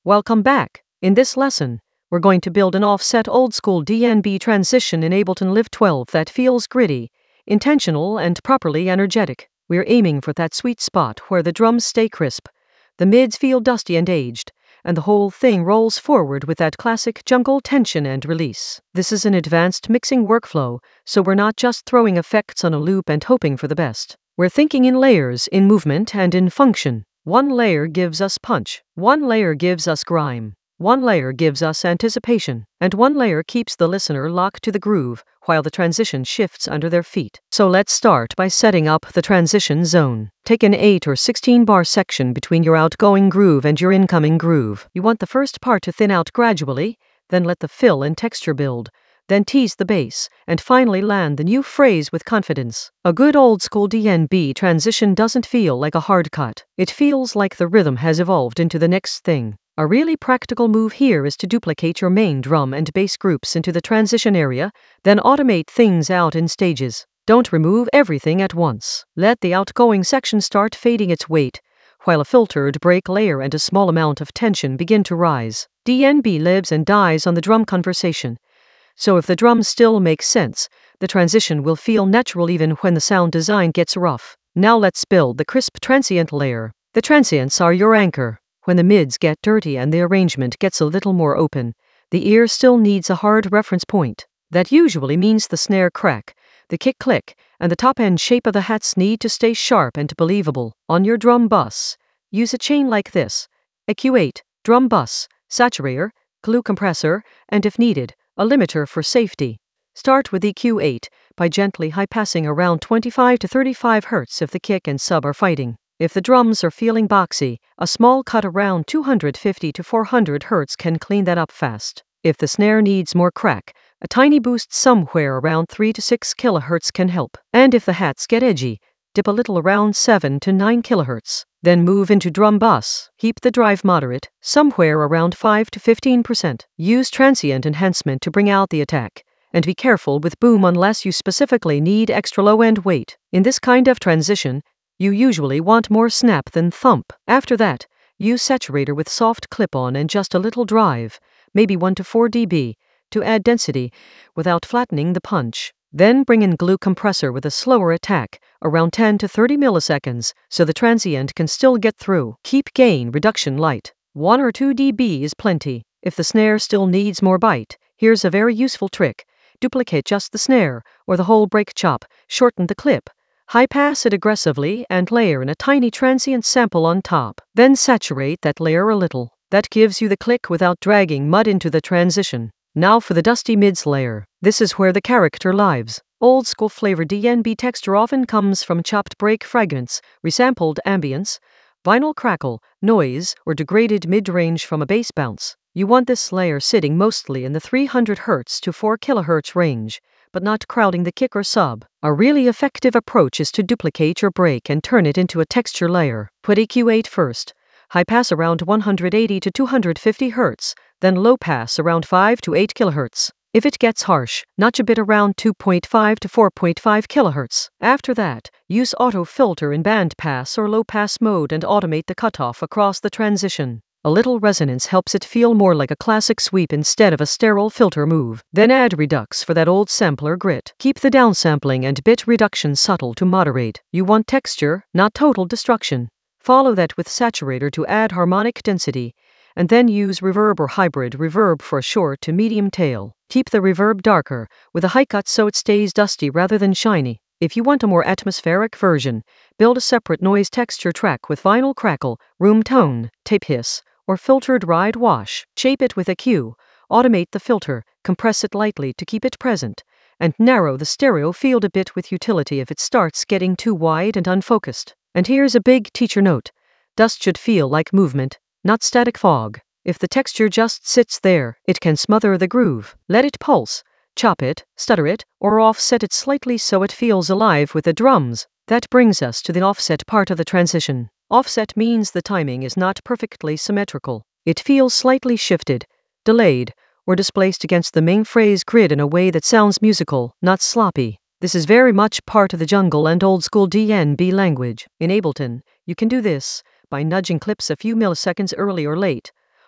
Welcome back. In this lesson, we're going to build an offset old-school DNB transition in Ableton Live 12 that feels gritty, intentional, and properly energetic. We're aiming for that sweet spot where the drums stay crisp, the mids feel dusty and aged, and the whole thing rolls forward with that classic jungle tension and release. This is an advanced mixing workflow, so we're not just throwing effects on a loop and hoping for the best. We're thinking in layers, in movement, and in function. One layer gives us punch, one layer gives us grime, one layer gives us anticipation, and one layer keeps the listener locked to the groove while the transition shifts under their feet. So let's start by setting up the transition zone. Take an 8 or 16 bar section between your outgoing groove and your incoming groove. You want the first part to thin out gradually, then let the fill and texture build, then tease the bass, and finally land the new phrase with confidence. A good old-school DNB transition doesn't feel like a hard cut. It feels like the rhythm has evolved into the next thing. A really practical move here is to duplicate your main drum and bass groups into the transition area, then automate things out in stages. Don't remove everything at once. Let the outgoing section start fading its weight, while a filtered break layer and a small amount of tension begin to rise. DNB lives and dies on the drum conversation. So if the drums still make sense, the transition will feel natural even when the sound design gets rough. Now let's build the crisp transient layer. The transients are your anchor. When the mids get dirty and the arrangement gets a little more open, the ear still needs a hard reference point. That usually means the snare crack, the kick click, and the top end shape of the hats need to stay sharp and believable. On your drum bus, use a chain like this: EQ8, drum bus, saturator, glue compressor, and if needed, a limiter for safety. Start with EQ8 by gently high-passing around 25 to 35 Hz if the kick and sub are fighting. If the drums are feeling boxy, a small cut around 250 to 400 Hz can clean that up fast. If the snare needs more crack, a tiny boost somewhere around 3 to 6 kHz can help. And if the hats get edgy, dip a little around 7 to 9 kHz. Then move into drum bus. Keep the drive moderate, somewhere around 5 to 15%. Use transient enhancement to bring out the attack, and be careful with boom unless you specifically need extra low-end weight. In this kind of transition, you usually want more snap than thump. After that, use saturator with soft clip-on and just a little drive, maybe 1 to 4 dB, to add density without flattening the punch. Then bring in glue compressor with a slower attack, around 10 to 30 milliseconds, so the transient can still get through. Keep gain reduction light. 1 or 2 dB is plenty. If the snare still needs more bite, here's a very useful trick. Duplicate just the snare, or the whole break chop, shorten the clip, high-pass it aggressively, and layer in a tiny transient sample on top. Then saturate that layer a little. That gives you the click without dragging mud into the transition. Now for the dusty mids layer. This is where the character lives. Old-school flavor DNB texture often comes from chopped break fragments, resampled ambience, vinyl crackle, noise, or degraded mid-range from a bass bounce. You want this layer sitting mostly in the 300 Hz to 4 kHz range, but not crowding the kick or sub. A really effective approach is to duplicate your break and turn it into a texture layer. Put EQ8 first. High pass around 180 to 250 Hz, then low pass around 5 to 8 kHz. If it gets harsh, notch a bit around 2.5 to 4.5 kHz. After that, use auto filter in band pass or low pass mode and automate the cutoff across the transition. A little resonance helps it feel more like a classic sweep instead of a sterile filter move. Then add redux for that old sampler grit. Keep the downsampling and bit reduction subtle to moderate. You want texture, not total destruction. Follow that with saturator to add harmonic density, and then use reverb or hybrid reverb for a short to medium tail. Keep the reverb darker, with a high cut so it stays dusty rather than shiny. If you want a more atmospheric version, build a separate noise texture track with vinyl crackle, room tone, tape hiss, or filtered ride wash. Shape it with a cue, automate the filter, compress it lightly to keep it present, and narrow the stereo field a bit with utility if it starts getting too wide and unfocused. And here's a big teacher note. Dust should feel like movement, not static fog. If the texture just sits there, it can smother the groove. Let it pulse, chop it, stutter it, or offset it slightly so it feels alive with the drums. That brings us to the offset part of the transition. Offset means the timing is not perfectly symmetrical. It feels slightly shifted, delayed, or displaced against the main phrase grid in a way that sounds musical, not sloppy. This is very much part of the jungle and old-school DNB language. In Ableton, you can do this by nudging clips a few milliseconds early or late,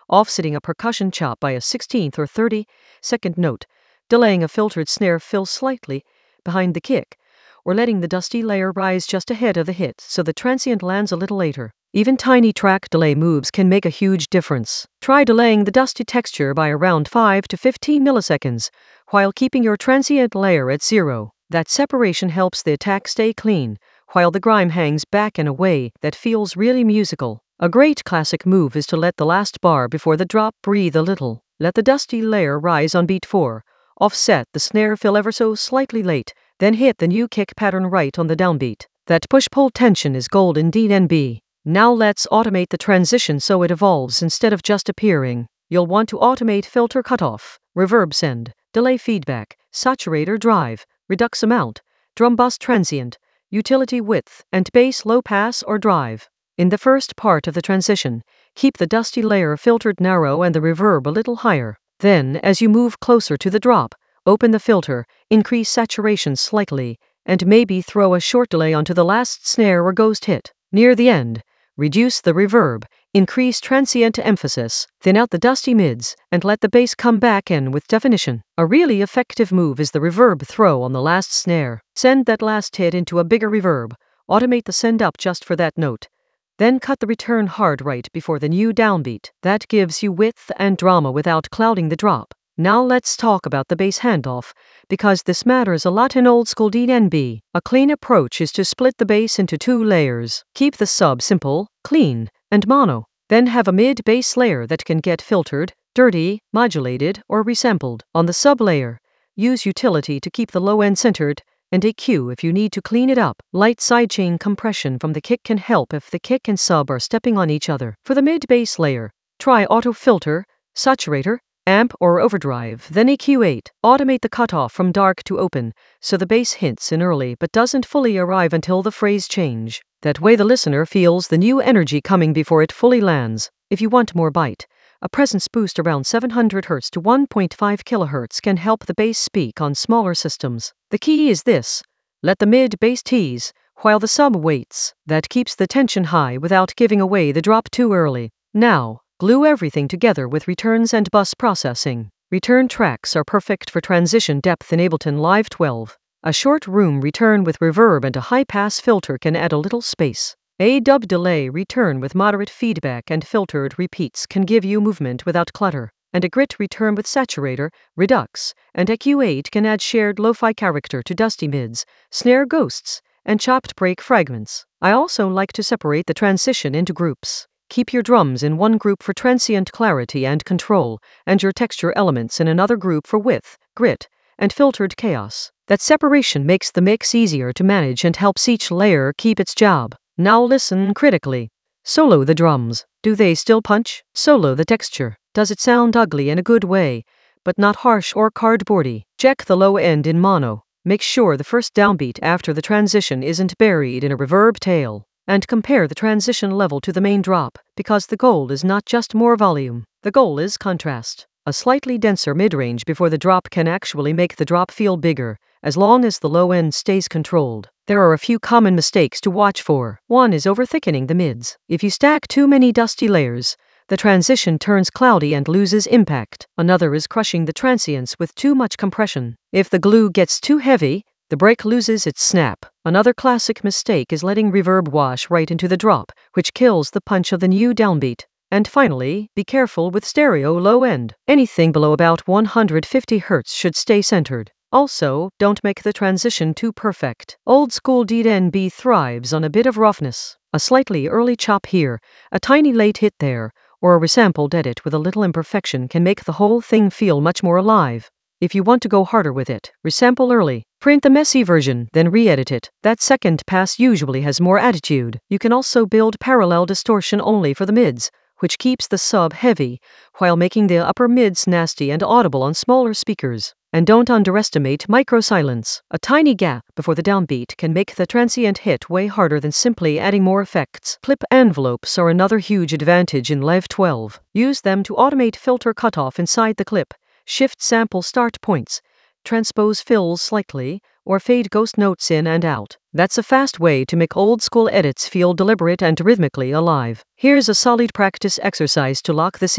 offsetting a percussion chop by a 16th or 32nd note, delaying a filtered snare fill slightly behind the kick, or letting the dusty layer rise just ahead of the hit so the transient lands a little later. Even tiny track delay moves can make a huge difference. Try delaying the dusty texture by around 5 to 15 milliseconds, while keeping your transient layer at 0. That separation helps the attack stay clean, while the grime hangs back in a way that feels really musical. A great classic move is to let the last bar before the drop breathe a little. Let the dusty layer rise on beat 4. Offset the snare fill ever so slightly late, then hit the new kick pattern right on the downbeat. That push-pull tension is gold in DNB. Now let's automate the transition so it evolves instead of just appearing. You'll want to automate filter cutoff, reverb send, delay feedback, saturator drive, redux amount, drum bus transient, utility width, and bass low pass or drive. In the first part of the transition, keep the dusty layer filtered narrow and the reverb a little higher. Then, as you move closer to the drop, open the filter, increase saturation slightly, and maybe throw a short delay onto the last snare or ghost hit. Near the end, reduce the reverb, increase transient emphasis, thin out the dusty mids, and let the bass come back in with definition. A really effective move is the reverb throw on the last snare. Send that last hit into a bigger reverb, automate the send up just for that note. Then cut the return hard right before the new downbeat. That gives you width and drama without clouding the drop. Now let's talk about the bass handoff, because this matters a lot in old school DNB. A clean approach is to split the bass into 2 layers. Keep the sub simple, clean, and mono. Then have a mid-bass layer that can get filtered, dirty, modulated, or resampled. On the sub layer, use utility to keep the low end centered, and EQ if you need to clean it up. Light sidechain compression from the kick can help if the kick and sub are stepping on each other. For the mid-bass layer, try auto filter, saturator, amp or overdrive, then EQ8. Automate the cutoff from dark to open, so the bass hints in early but doesn't fully arrive until the phrase change. That way the listener feels the new energy coming before it fully lands. If you want more bite, a presence boost around 700 Hz to 1.5 kHz can help the bass speak on smaller systems. The key is this: let the mid-bass tease, while the sub waits. That keeps the tension high without giving away the drop too early. Now, glue everything together with returns and bus processing. Return tracks are perfect for transition depth in Ableton Live 12. A short room return with reverb and a high-pass filter can add a little space. A dub delay return with moderate feedback and filtered repeats can give you movement without clutter. And a grit return with saturator, redux, and EQ8 can add shared lo-fi character to dusty mids, snare ghosts, and chopped break fragments. I also like to separate the transition into groups. Keep your drums in one group for transient clarity and control, and your texture elements in another group for width, grit, and filtered chaos. That separation makes the mix easier to manage and helps each layer keep its job. Now listen critically. Solo the drums. Do they still punch? Solo the texture. Does it sound ugly in a good way, but not harsh or cardboardy? Check the low end in mono. Make sure the first downbeat after the transition isn't buried in a reverb tail. And compare the transition level to the main drop, because the goal is not just more volume. The goal is contrast. A slightly denser mid-range before the drop can actually make the drop feel bigger, as long as the low end stays controlled. There are a few common mistakes to watch for. One is over-thickening the mids. If you stack too many dusty layers, the transition turns cloudy and loses impact. Another is crushing the transients with too much compression. If the glue gets too heavy, the break loses its snap. Another classic mistake is letting reverb wash right into the drop, which kills the punch of the new downbeat. And finally, be careful with stereo low end. Anything below about 150 Hz should stay centered. Also, don't make the transition too perfect. Old school DNB thrives on a bit of roughness. A slightly early chop here, a tiny late hit there, or a resampled edit with a little imperfection can make the whole thing feel much more alive. If you want to go harder with it, resample early. Print the messy version, then re-edit it. That second pass usually has more attitude. You can also build parallel distortion only for the mids, which keeps the sub heavy, while making the upper mids nasty and audible on smaller speakers. And don't underestimate micro-silence. A tiny gap before the downbeat can make the transient hit way harder than simply adding more effects. Clip envelopes are another huge advantage in Live 12. Use them to automate filter cutoff inside the clip, shift sample start points, transpose fills slightly, or fade ghost notes in and out. That's a fast way to make old school edits feel deliberate and rhythmically alive. Here's a solid practice exercise to lock this in.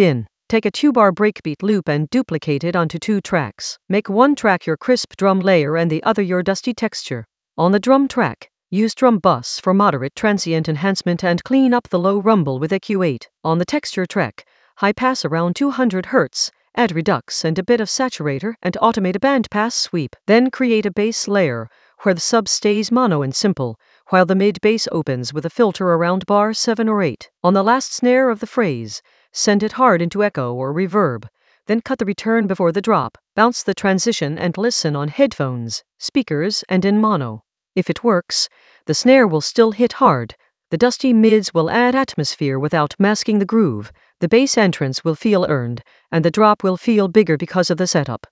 Take a 2-bar breakbeat loop and duplicate it onto 2 tracks. Make one track your crisp drum layer and the other your dusty texture. On the drum track, use drum bus for moderate transient enhancement and clean up the low rumble with EQ8. On the texture track, high pass around 200 Hz, add redux and a bit of saturator and automate a band pass sweep. Then create a bass layer where the sub stays mono and simple, while the mid bass opens with a filter around bar 7 or 8. On the last snare of the phrase, send it hard into echo or reverb. Then cut the return before the drop, bounce the transition and listen on headphones, speakers, and in mono. If it works, the snare will still hit hard, the dusty mids will add atmosphere without masking the groove, the bass entrance will feel earned, and the drop will feel bigger because of the setup.